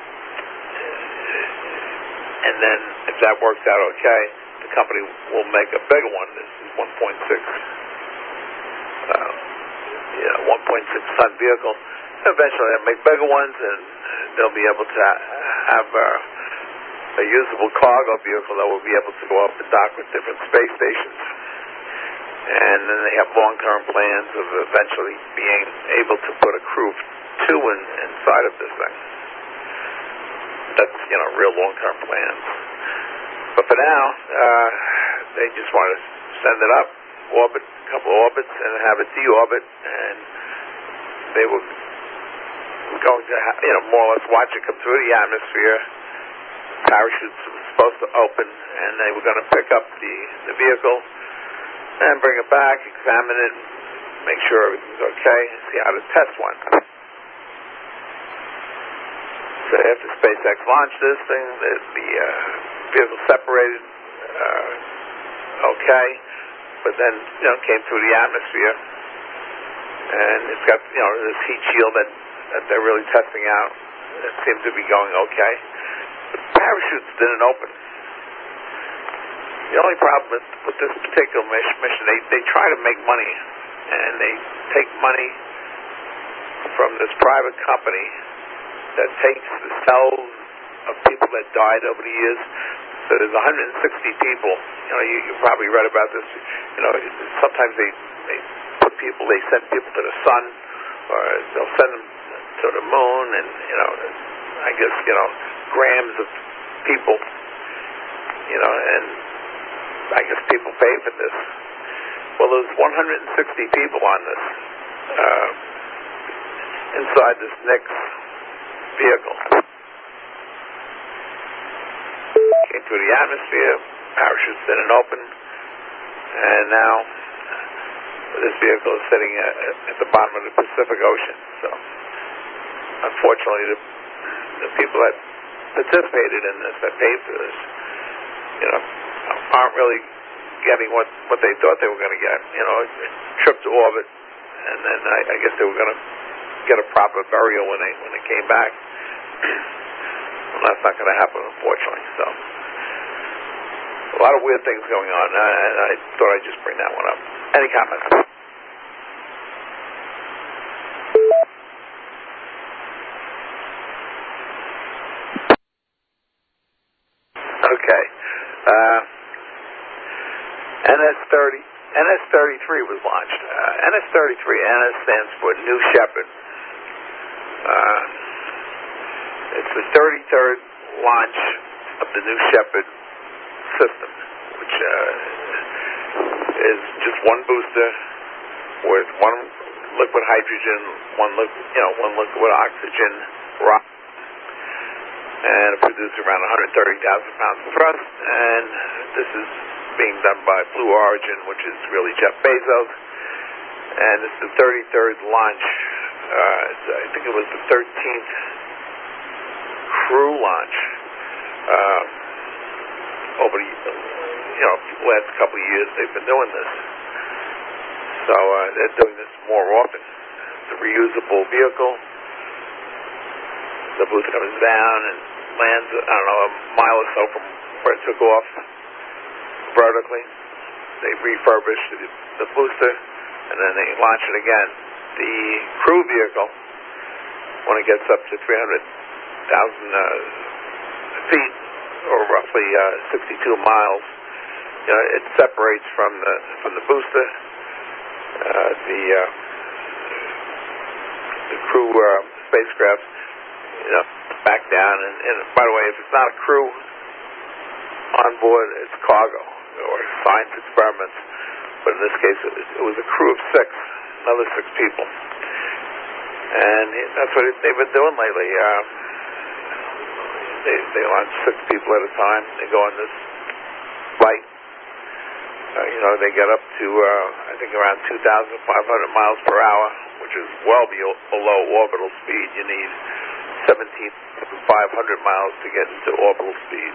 and then if that works out okay, the company will make a bigger one. This is one point six, uh, yeah, one point six ton vehicle. Eventually, they'll make bigger ones, and they'll be able to have uh, a usable cargo vehicle that will be able to go up and dock with different space stations. And then they have long-term plans of eventually being able to put a crew of two in, inside of this thing. That's, you know, real long-term plans. But for now, uh, they just want to send it up, orbit, a couple of orbits, and have it deorbit, and they were going to, ha- you know, more or less watch it come through the atmosphere. Parachutes were supposed to open, and they were going to pick up the, the vehicle and bring it back, examine it, make sure everything's okay, and see how the test went. So after SpaceX launched this thing, the, the uh, vehicle separated uh, okay, but then, you know, came through the atmosphere, and it's got, you know, this heat shield that, that they're really testing out. It seems to be going okay. The parachutes didn't open. The only problem with, with this particular mission, they, they try to make money, and they take money from this private company that takes the cells of people that died over the years. So there's one hundred sixty people. You know, you, you probably read about this. You know, sometimes they, they put people, they send people to the sun, or they'll send them to the moon, and, you know, I guess, you know, grams of people, you know, and I guess people pay for this. Well, there's one hundred sixty people on this, uh, inside this N Y X vehicle. Came through the atmosphere, parachutes didn't open, and now this vehicle is sitting at, at the bottom of the Pacific Ocean. So, unfortunately, the, the people that participated in this, that paid for this, you know, aren't really getting what, what they thought they were going to get, you know, a trip to orbit, and then I, I guess they were going to get a proper burial when they when they came back. Well, that's not going to happen, unfortunately. So, a lot of weird things going on, and I thought I'd just bring that one up. Any comments? Okay. Uh, N S thirty, N S thirty-three was launched. Uh, N S thirty-three, N S stands for New Shepard. Uh, it's the thirty-third launch of the New Shepard system, which uh, is just one booster with one liquid hydrogen, one liquid, you know, one liquid oxygen rocket. And it produces around one hundred thirty thousand pounds of thrust, and this is being done by Blue Origin, which is really Jeff Bezos, and it's the thirty-third launch. Uh, I think it was the thirteenth crew launch uh, over the you know last couple of years they've been doing this. So uh, they're doing this more often. It's a reusable vehicle. The booster comes down and lands, I don't know, a mile or so from where it took off vertically. They refurbish the, the booster, and then they launch it again. The crew vehicle, when it gets up to three hundred thousand uh, feet, or roughly uh, sixty-two miles, you know, it separates from the from the booster. Uh, the uh, the crew uh, spacecraft, you know, back down, and, and by the way, if it's not a crew on board, it's cargo or science experiments. But in this case, it, it was a crew of six, another six people, and that's what they've been doing lately. Uh, they they launch six people at a time. They go on this flight. Uh, you know, they get up to uh, I think around two thousand five hundred miles per hour, which is well below, below orbital speed. You need seventeen thousand five hundred miles to get into orbital speed.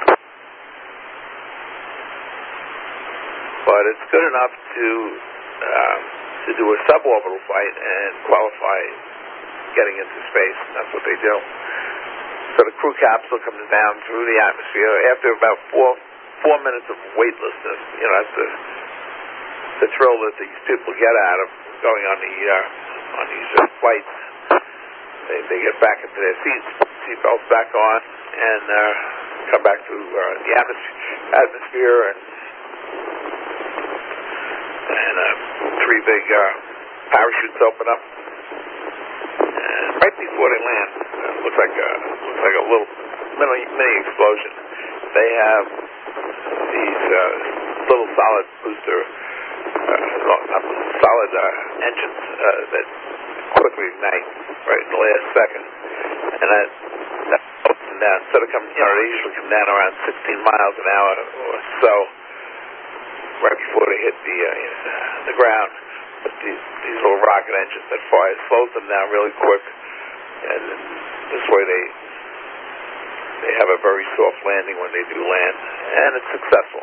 But it's good enough to uh, to do a suborbital flight and qualify getting into space, and that's what they do. So the crew capsule comes down through the atmosphere after about four four minutes of weightlessness. You know, that's the the thrill that these people get out of going on the uh, on these uh, flights. They, they get back into their seats, seatbelts back on, and uh, come back through uh, the atmosphere, atmosphere and, and uh, three big uh, parachutes open up. And right before they land, it looks like a looks like a little mini, mini explosion. They have these uh, little solid booster, uh, not solid uh, engines uh, that quickly ignite right in the last second, and that, that ups and down. Instead of coming, you know, they usually come down around sixteen miles an hour or so, right before they hit the uh, the ground. But these, these little rocket engines that fire slows them down really quick, and this way they they have a very soft landing when they do land, and it's successful.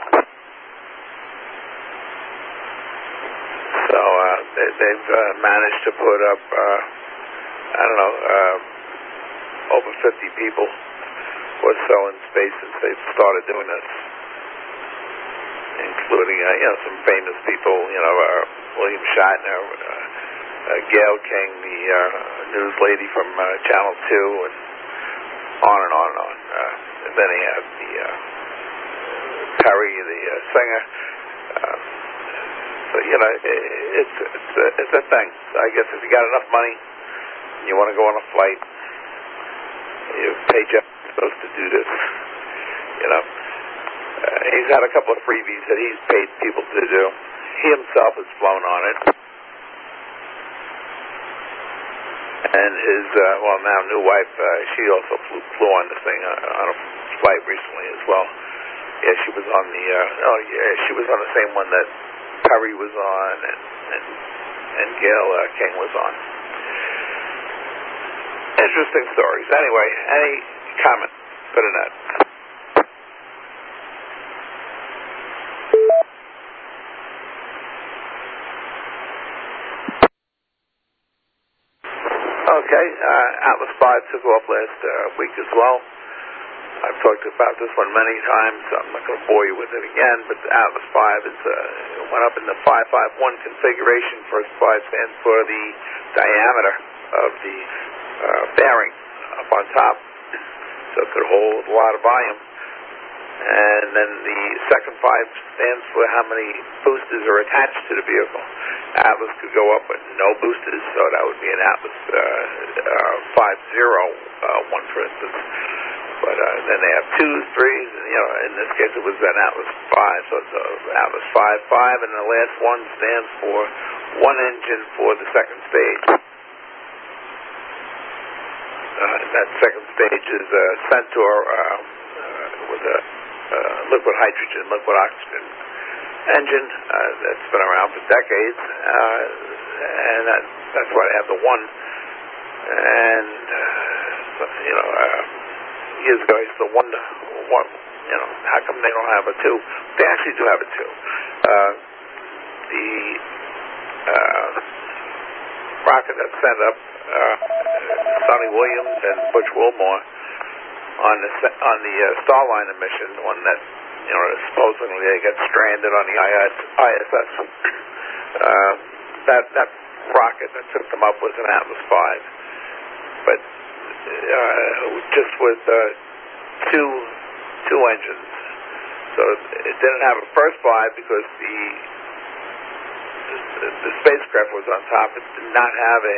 So uh, they, they've uh, managed to put up, uh, I don't know, uh, over fifty people or so in space since they've started doing this, including uh, you know some famous people, you know uh, William Shatner, uh, uh, Gail King, the uh, news lady from uh, Channel Two, and on and on and on. Uh, and then he had the uh, Perry, the uh, singer. Uh, so you know, it, it's it's a, it's a thing. So I guess if you got enough money, and you want to go on a flight, you pay Jeff Bezos to do this. You know, uh, he's had a couple of freebies that he's paid people to do. He himself has flown on it. And his, uh, well, now new wife, uh, she also flew, flew on this thing uh, on a flight recently as well. Yeah, she was on the, uh, oh, yeah, she was on the same one that Perry was on and, and, and Gail uh, King was on. Interesting stories. Anyway, any comment? Good enough. Okay, uh, Atlas five took off last uh, week as well. I've talked about this one many times, so I'm not going to bore you with it again, but the Atlas five is, uh, went up in the five five one configuration. First five stands for the diameter of the uh, bearing up on top, so it could hold a lot of volume. And then the second five stands for how many boosters are attached to the vehicle. Atlas could go up with no boosters, so that would be an Atlas uh, uh, five zero uh, one, for instance. But uh, then they have twos, threes, and, you know, in this case it was an Atlas five, so it's an Atlas five five, and the last one stands for one engine for the second stage. Uh, that second stage is a Centaur uh, uh, with a uh, liquid hydrogen, liquid oxygen engine uh, that's been around for decades, uh, and that, that's why they have the one. And, uh, you know, uh, years ago I used to wonder, what, you know, how come they don't have a two? They actually do have a two. Uh, the uh, rocket that sent up uh, Sonny Williams and Butch Wilmore on the on the uh, Starliner mission, the one that, you know, supposedly they got stranded on the I S S. Uh, that that rocket that took them up was an Atlas five, but uh, just with uh, two two engines. So it didn't have a first five because the the, the spacecraft was on top. It did not have a,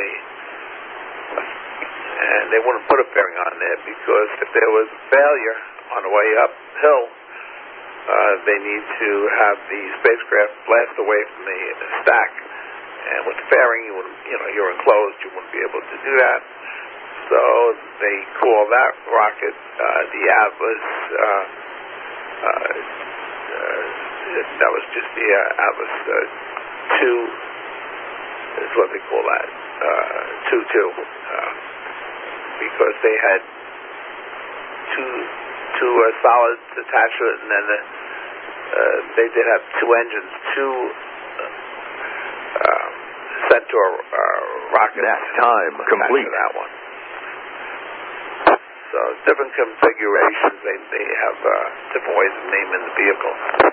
and they wouldn't put a fairing on there because if there was a failure on the way uphill, uh, they need to have the spacecraft blast away from the stack. And with the fairing, you would, you know, you're enclosed. You wouldn't be able to do that. So they call that rocket uh, the Atlas. Uh, uh, uh, that was just the uh, Atlas uh, two. Is what they call that uh, two two, uh, because they had two two uh, solids attached to it, and then the, uh, they did have two engines, two uh, Centaur uh, rockets. That's time complete. To that one. So different configurations. They they have uh, different ways of naming the vehicle.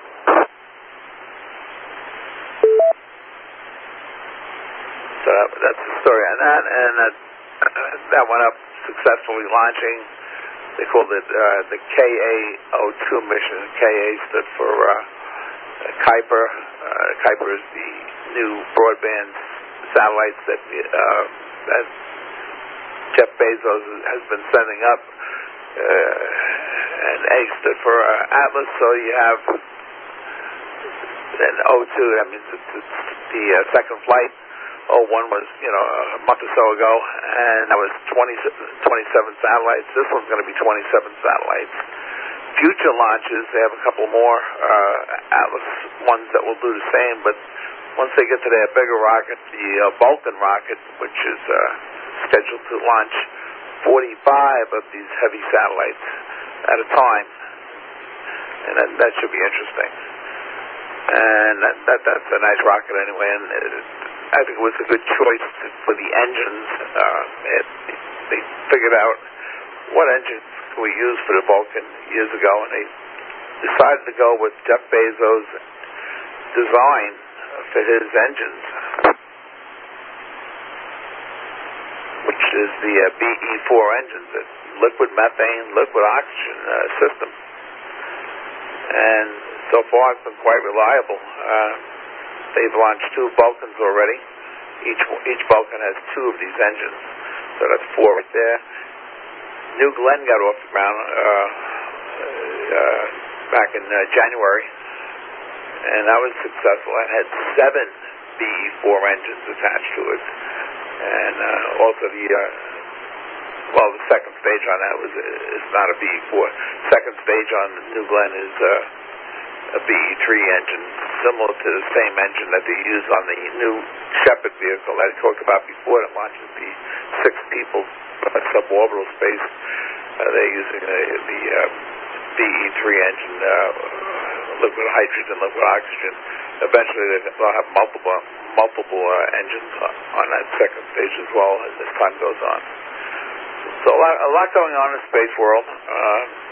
So that, that's the story on that, and that uh, that went up successfully launching. They called it uh, the K A zero two mission. K A stood for uh, Kuiper. Uh, Kuiper is the new broadband satellites that uh, that Jeff Bezos has been sending up. Uh, and A stood for uh, Atlas. So you have an zero two. That means it's, it's the uh, second flight. oh one was, you know, a month or so ago, and that was twenty, twenty-seven satellites. This one's going to be twenty-seven satellites. Future launches, they have a couple more uh, Atlas ones that will do the same, but once they get to their bigger rocket, the uh, Vulcan rocket, which is uh, scheduled to launch forty-five of these heavy satellites at a time, and that, that should be interesting. And that, that that's a nice rocket anyway, and it, I think it was a good choice for the engines. Uh, it, they figured out what engines can we use for the Vulcan years ago, and they decided to go with Jeff Bezos' design for his engines, which is the uh, B E four engines, a liquid methane, liquid oxygen uh, system. And so far it's been quite reliable. Uh, they've launched two Vulcans already. Each each Vulcan has two of these engines, so that's four right there. New Glenn got off the ground uh, uh, back in uh, January, and that was successful. It had seven B E four engines attached to it, and uh, also the uh, well, the second stage on that was is not a B E four. Second stage on New Glenn is uh, a B E three engine, similar to the same engine that they use on the new Shepard vehicle that I talked about before that launches the six people uh, suborbital space. Uh, they're using uh, the uh, B E three engine, uh, liquid hydrogen, liquid oxygen. Eventually they'll have multiple multiple uh, engines on that second stage as well as time goes on. So a lot, a lot going on in the space world. Uh,